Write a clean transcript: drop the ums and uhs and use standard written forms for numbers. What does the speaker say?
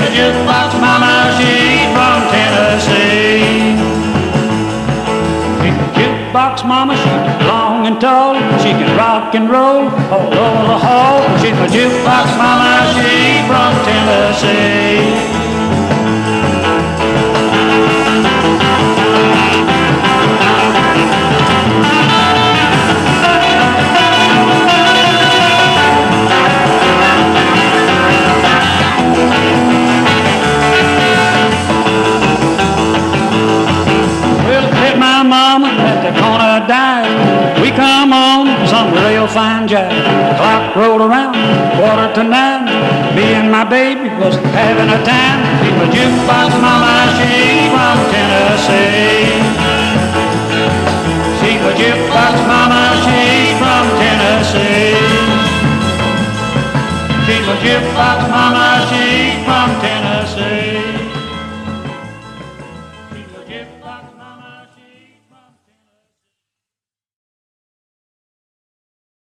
a jukebox mama, she's from Tennessee. She's a jukebox mama, she's long and tall. She can rock and roll all over the hall. She's a jukebox mama, she's from Tennessee. We come on some real fine jive. The clock rolled around 8:45. Me and my baby was having a time. She's a jukebox mama, she's from Tennessee. She's a jukebox mama, she's from Tennessee. She's a jukebox mama.